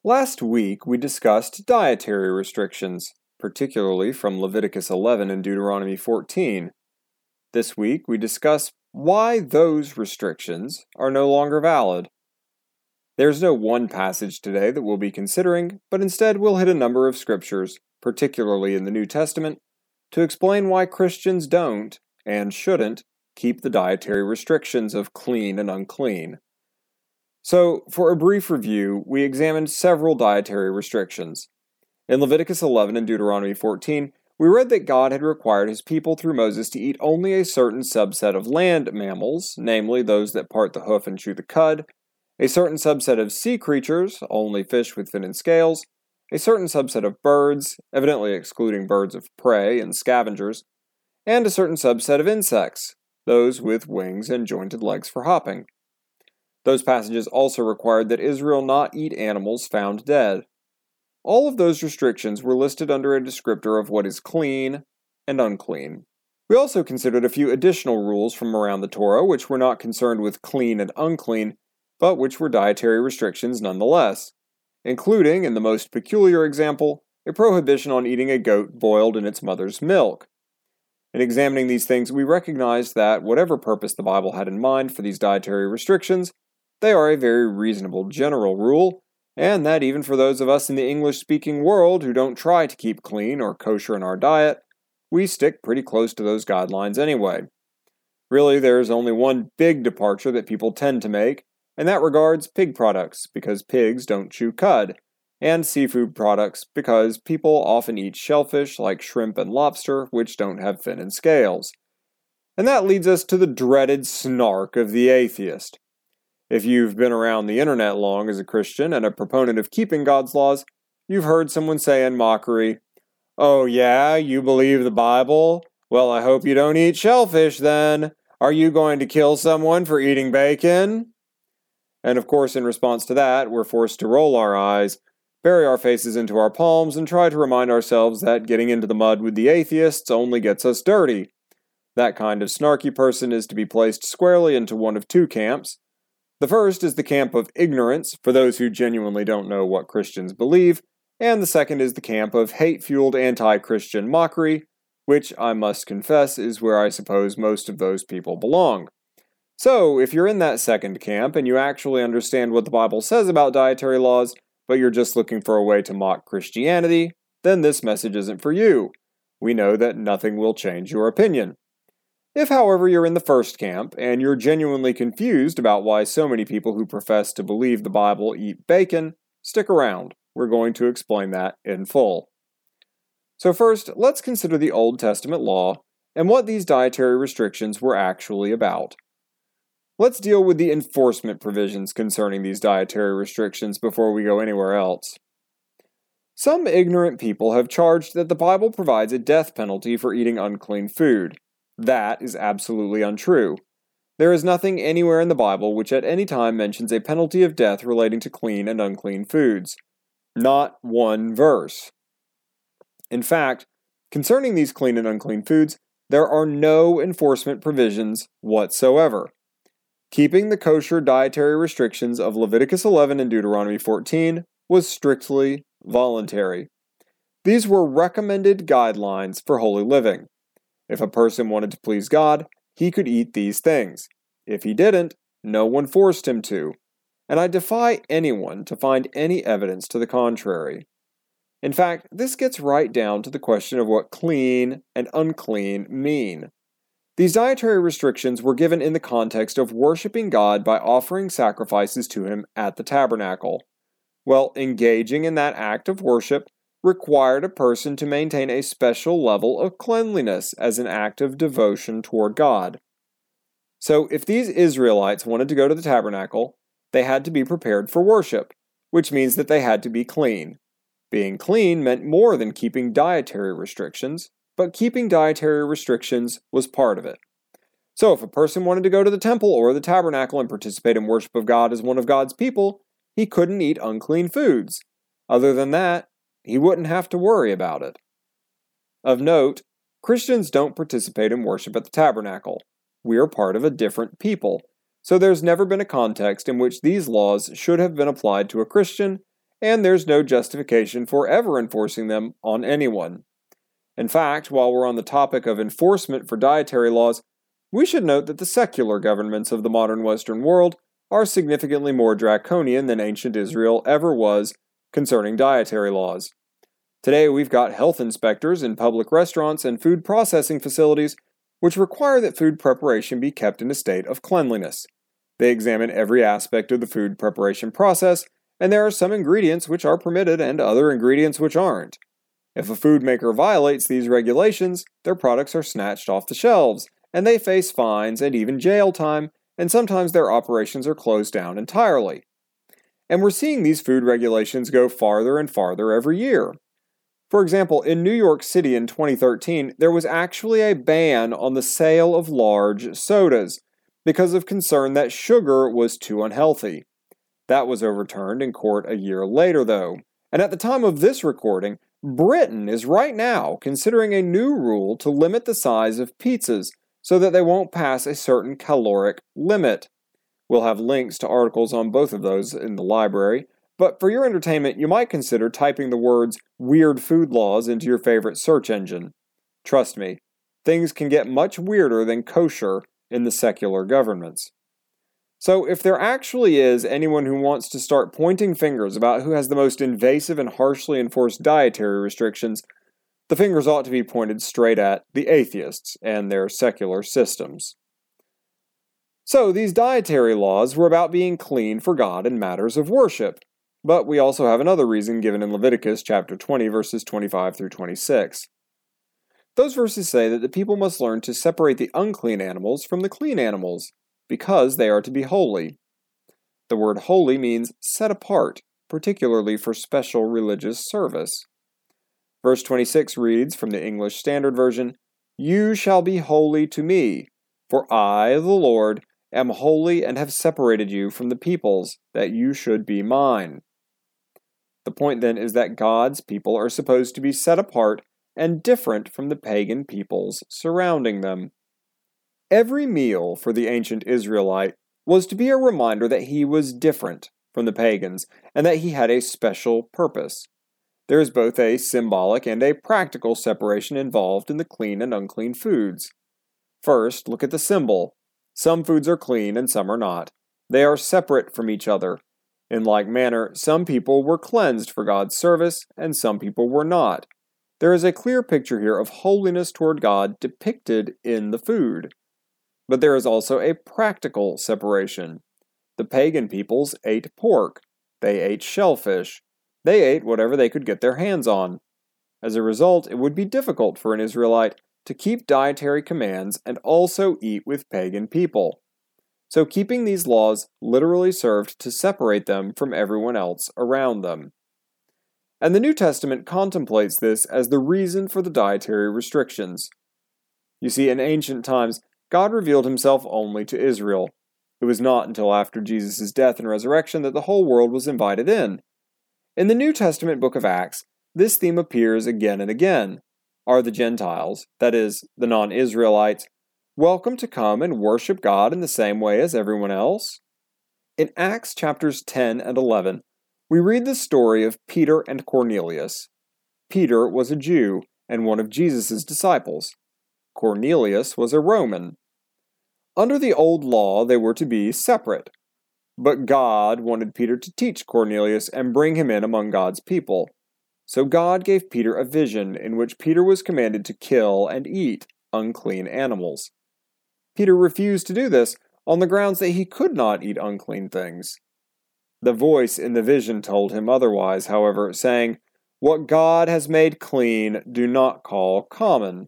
Last week, we discussed dietary restrictions, particularly from Leviticus 11 and Deuteronomy 14. This week, we discuss why those restrictions are no longer valid. There's no one passage today that we'll be considering, but instead we'll hit a number of scriptures, particularly in the New Testament, to explain why Christians don't, and shouldn't, keep the dietary restrictions of clean and unclean. So, for a brief review, we examined several dietary restrictions. In Leviticus 11 and Deuteronomy 14, we read that God had required his people through Moses to eat only a certain subset of land mammals, namely those that part the hoof and chew the cud, a certain subset of sea creatures, only fish with fin and scales, a certain subset of birds, evidently excluding birds of prey and scavengers, and a certain subset of insects, those with wings and jointed legs for hopping. Those passages also required that Israel not eat animals found dead. All of those restrictions were listed under a descriptor of what is clean and unclean. We also considered a few additional rules from around the Torah which were not concerned with clean and unclean, but which were dietary restrictions nonetheless, including, in the most peculiar example, a prohibition on eating a goat boiled in its mother's milk. In examining these things, we recognized that whatever purpose the Bible had in mind for these dietary restrictions, they are a very reasonable general rule, and that even for those of us in the English-speaking world who don't try to keep clean or kosher in our diet, we stick pretty close to those guidelines anyway. Really, there is only one big departure that people tend to make, and that regards pig products, because pigs don't chew cud, and seafood products, because people often eat shellfish like shrimp and lobster, which don't have fin and scales. And that leads us to the dreaded snark of the atheist. If you've been around the internet long as a Christian and a proponent of keeping God's laws, you've heard someone say in mockery, "Oh yeah, you believe the Bible? Well, I hope you don't eat shellfish then. Are you going to kill someone for eating bacon?" And of course, in response to that, we're forced to roll our eyes, bury our faces into our palms, and try to remind ourselves that getting into the mud with the atheists only gets us dirty. That kind of snarky person is to be placed squarely into one of two camps. The first is the camp of ignorance, for those who genuinely don't know what Christians believe, and the second is the camp of hate-fueled anti-Christian mockery, which I must confess is where I suppose most of those people belong. So, if you're in that second camp and you actually understand what the Bible says about dietary laws, but you're just looking for a way to mock Christianity, then this message isn't for you. We know that nothing will change your opinion. If, however, you're in the first camp, and you're genuinely confused about why so many people who profess to believe the Bible eat bacon, stick around. We're going to explain that in full. So first, let's consider the Old Testament law and what these dietary restrictions were actually about. Let's deal with the enforcement provisions concerning these dietary restrictions before we go anywhere else. Some ignorant people have charged that the Bible provides a death penalty for eating unclean food. That is absolutely untrue. There is nothing anywhere in the Bible which at any time mentions a penalty of death relating to clean and unclean foods. Not one verse. In fact, concerning these clean and unclean foods, there are no enforcement provisions whatsoever. Keeping the kosher dietary restrictions of Leviticus 11 and Deuteronomy 14 was strictly voluntary. These were recommended guidelines for holy living. If a person wanted to please God, he could eat these things. If he didn't, no one forced him to. And I defy anyone to find any evidence to the contrary. In fact, this gets right down to the question of what clean and unclean mean. These dietary restrictions were given in the context of worshiping God by offering sacrifices to him at the tabernacle. Well, engaging in that act of worship required a person to maintain a special level of cleanliness as an act of devotion toward God. So if these Israelites wanted to go to the tabernacle, they had to be prepared for worship, which means that they had to be clean. Being clean meant more than keeping dietary restrictions, but keeping dietary restrictions was part of it. So if a person wanted to go to the temple or the tabernacle and participate in worship of God as one of God's people, he couldn't eat unclean foods. Other than that, he wouldn't have to worry about it. Of note, Christians don't participate in worship at the tabernacle. We are part of a different people, so there's never been a context in which these laws should have been applied to a Christian, and there's no justification for ever enforcing them on anyone. In fact, while we're on the topic of enforcement for dietary laws, we should note that the secular governments of the modern Western world are significantly more draconian than ancient Israel ever was concerning dietary laws. Today, we've got health inspectors in public restaurants and food processing facilities which require that food preparation be kept in a state of cleanliness. They examine every aspect of the food preparation process, and there are some ingredients which are permitted and other ingredients which aren't. If a food maker violates these regulations, their products are snatched off the shelves, and they face fines and even jail time, and sometimes their operations are closed down entirely. And we're seeing these food regulations go farther and farther every year. For example, in New York City in 2013, there was actually a ban on the sale of large sodas because of concern that sugar was too unhealthy. That was overturned in court a year later, though. And at the time of this recording, Britain is right now considering a new rule to limit the size of pizzas so that they won't pass a certain caloric limit. We'll have links to articles on both of those in the library, but for your entertainment, you might consider typing the words "weird food laws" into your favorite search engine. Trust me, things can get much weirder than kosher in the secular governments. So if there actually is anyone who wants to start pointing fingers about who has the most invasive and harshly enforced dietary restrictions, the fingers ought to be pointed straight at the atheists and their secular systems. So these dietary laws were about being clean for God in matters of worship. But we also have another reason given in Leviticus chapter 20, verses 25 through 26. Those verses say that the people must learn to separate the unclean animals from the clean animals, because they are to be holy. The word holy means set apart, particularly for special religious service. Verse 26 reads from the English Standard Version, "You shall be holy to me, for I, the Lord, am holy and have separated you from the peoples, that you should be mine." The point then is that God's people are supposed to be set apart and different from the pagan peoples surrounding them. Every meal for the ancient Israelite was to be a reminder that he was different from the pagans and that he had a special purpose. There is both a symbolic and a practical separation involved in the clean and unclean foods. First, look at the symbol. Some foods are clean and some are not. They are separate from each other. In like manner, some people were cleansed for God's service, and some people were not. There is a clear picture here of holiness toward God depicted in the food. But there is also a practical separation. The pagan peoples ate pork. They ate shellfish. They ate whatever they could get their hands on. As a result, it would be difficult for an Israelite to keep dietary commands and also eat with pagan people. So keeping these laws literally served to separate them from everyone else around them. And the New Testament contemplates this as the reason for the dietary restrictions. You see, in ancient times, God revealed himself only to Israel. It was not until after Jesus' death and resurrection that the whole world was invited in. In the New Testament book of Acts, this theme appears again and again. Are the Gentiles, that is, the non-Israelites, welcome to come and worship God in the same way as everyone else? In Acts chapters 10 and 11, we read the story of Peter and Cornelius. Peter was a Jew and one of Jesus' disciples. Cornelius was a Roman. Under the old law, they were to be separate. But God wanted Peter to teach Cornelius and bring him in among God's people. So God gave Peter a vision in which Peter was commanded to kill and eat unclean animals. Peter refused to do this on the grounds that he could not eat unclean things. The voice in the vision told him otherwise, however, saying, "What God has made clean, do not call common."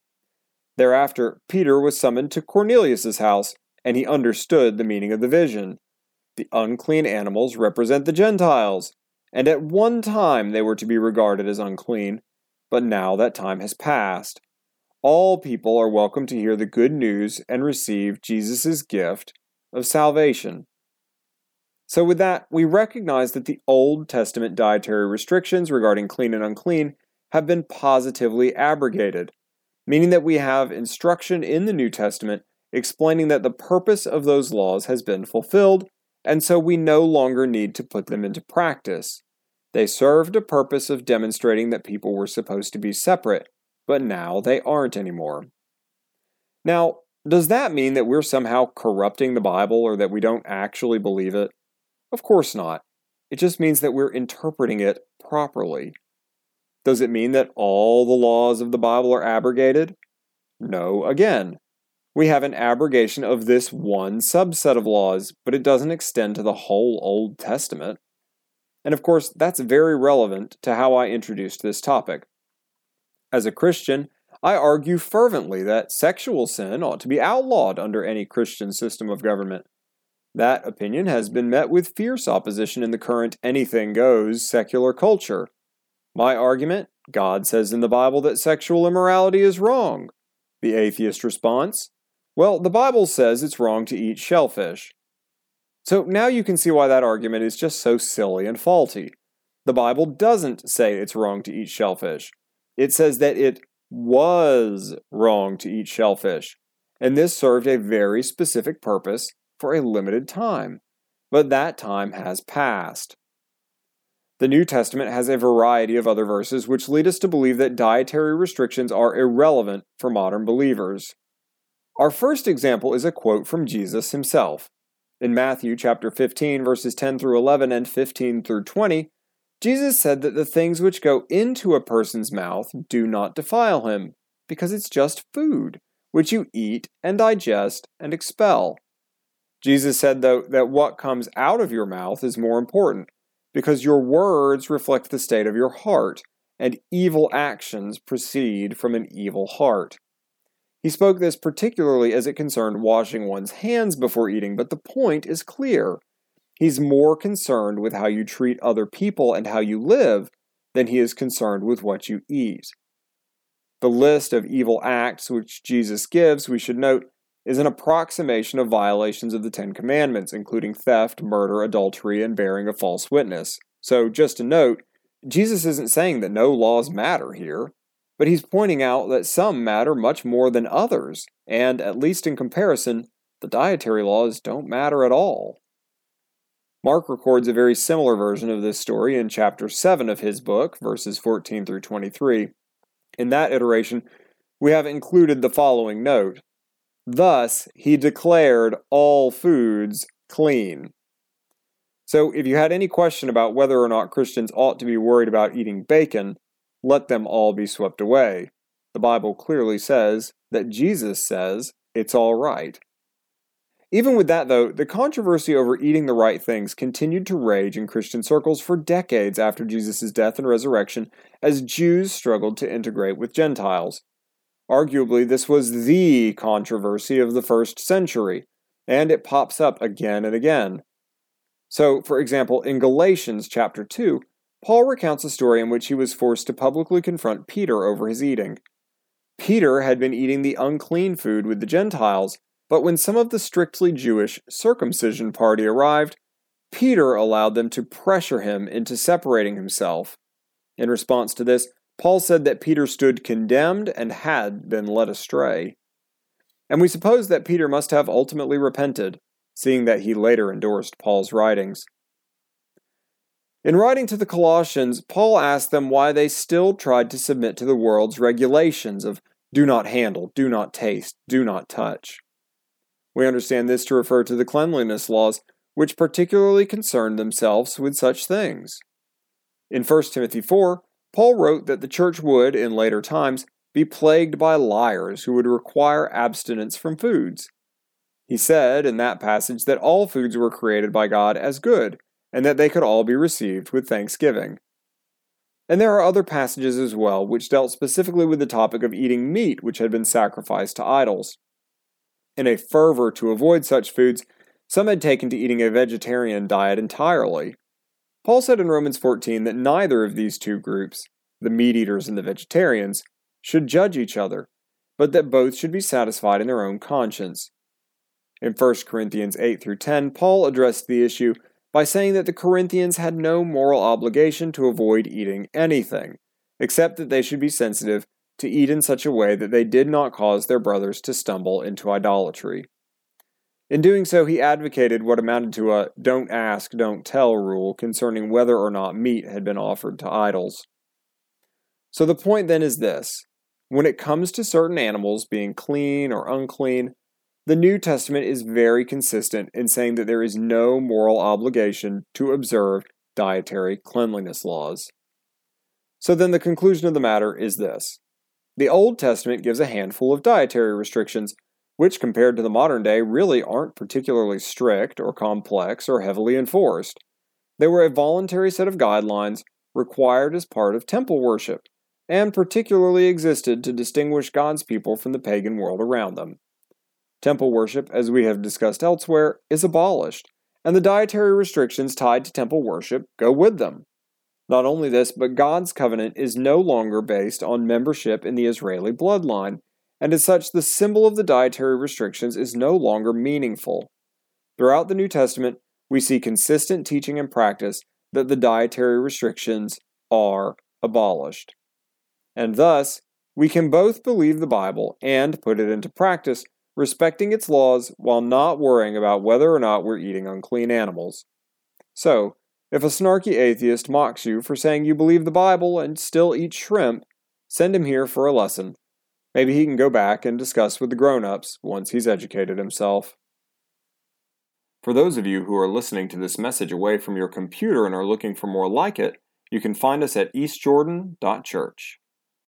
Thereafter, Peter was summoned to Cornelius' house, and he understood the meaning of the vision. The unclean animals represent the Gentiles, and at one time they were to be regarded as unclean, but now that time has passed. All people are welcome to hear the good news and receive Jesus' gift of salvation. So with that, we recognize that the Old Testament dietary restrictions regarding clean and unclean have been positively abrogated, meaning that we have instruction in the New Testament explaining that the purpose of those laws has been fulfilled, and so we no longer need to put them into practice. They served a purpose of demonstrating that people were supposed to be separate, but now they aren't anymore. Now, does that mean that we're somehow corrupting the Bible or that we don't actually believe it? Of course not. It just means that we're interpreting it properly. Does it mean that all the laws of the Bible are abrogated? No, again. We have an abrogation of this one subset of laws, but it doesn't extend to the whole Old Testament. And of course, that's very relevant to how I introduced this topic. As a Christian, I argue fervently that sexual sin ought to be outlawed under any Christian system of government. That opinion has been met with fierce opposition in the current anything goes secular culture. My argument: God says in the Bible that sexual immorality is wrong. The atheist response: well, the Bible says it's wrong to eat shellfish. So now you can see why that argument is just so silly and faulty. The Bible doesn't say it's wrong to eat shellfish. It says that it was wrong to eat shellfish, and this served a very specific purpose for a limited time. But that time has passed. The New Testament has a variety of other verses which lead us to believe that dietary restrictions are irrelevant for modern believers. Our first example is a quote from Jesus himself. In Matthew chapter 15, verses 10 through 11 and 15 through 20, Jesus said that the things which go into a person's mouth do not defile him, because it's just food, which you eat and digest and expel. Jesus said, though, that what comes out of your mouth is more important, because your words reflect the state of your heart, and evil actions proceed from an evil heart. He spoke this particularly as it concerned washing one's hands before eating, but the point is clear. He's more concerned with how you treat other people and how you live than he is concerned with what you eat. The list of evil acts which Jesus gives, we should note, is an approximation of violations of the Ten Commandments, including theft, murder, adultery, and bearing a false witness. So, just to note, Jesus isn't saying that no laws matter here, but he's pointing out that some matter much more than others, and, at least in comparison, the dietary laws don't matter at all. Mark records a very similar version of this story in chapter 7 of his book, verses 14 through 23. In that iteration, we have included the following note: thus, he declared all foods clean. So, if you had any question about whether or not Christians ought to be worried about eating bacon, let them all be swept away. The Bible clearly says that Jesus says it's all right. Even with that, though, the controversy over eating the right things continued to rage in Christian circles for decades after Jesus' death and resurrection as Jews struggled to integrate with Gentiles. Arguably, this was the controversy of the first century, and it pops up again and again. So, for example, in Galatians chapter 2, Paul recounts a story in which he was forced to publicly confront Peter over his eating. Peter had been eating the unclean food with the Gentiles, but when some of the strictly Jewish circumcision party arrived, Peter allowed them to pressure him into separating himself. In response to this, Paul said that Peter stood condemned and had been led astray. And we suppose that Peter must have ultimately repented, seeing that he later endorsed Paul's writings. In writing to the Colossians, Paul asked them why they still tried to submit to the world's regulations of do not handle, do not taste, do not touch. We understand this to refer to the cleanliness laws, which particularly concerned themselves with such things. In 1 Timothy 4, Paul wrote that the church would, in later times, be plagued by liars who would require abstinence from foods. He said in that passage that all foods were created by God as good, and that they could all be received with thanksgiving. And there are other passages as well which dealt specifically with the topic of eating meat which had been sacrificed to idols. In a fervor to avoid such foods, some had taken to eating a vegetarian diet entirely. Paul said in Romans 14 that neither of these two groups, the meat-eaters and the vegetarians, should judge each other, but that both should be satisfied in their own conscience. In 1 Corinthians 8 through 10, Paul addressed the issue by saying that the Corinthians had no moral obligation to avoid eating anything, except that they should be sensitive to eat in such a way that they did not cause their brothers to stumble into idolatry. In doing so, he advocated what amounted to a don't ask, don't tell rule concerning whether or not meat had been offered to idols. So the point then is this: when it comes to certain animals being clean or unclean, the New Testament is very consistent in saying that there is no moral obligation to observe dietary cleanliness laws. So then the conclusion of the matter is this: the Old Testament gives a handful of dietary restrictions, which compared to the modern day really aren't particularly strict or complex or heavily enforced. They were a voluntary set of guidelines required as part of temple worship, and particularly existed to distinguish God's people from the pagan world around them. Temple worship, as we have discussed elsewhere, is abolished, and the dietary restrictions tied to temple worship go with them. Not only this, but God's covenant is no longer based on membership in the Israeli bloodline, and as such, the symbol of the dietary restrictions is no longer meaningful. Throughout the New Testament, we see consistent teaching and practice that the dietary restrictions are abolished. And thus, we can both believe the Bible and put it into practice, respecting its laws while not worrying about whether or not we're eating unclean animals. So, if a snarky atheist mocks you for saying you believe the Bible and still eat shrimp, send him here for a lesson. Maybe he can go back and discuss with the grown-ups once he's educated himself. For those of you who are listening to this message away from your computer and are looking for more like it, you can find us at eastjordan.church.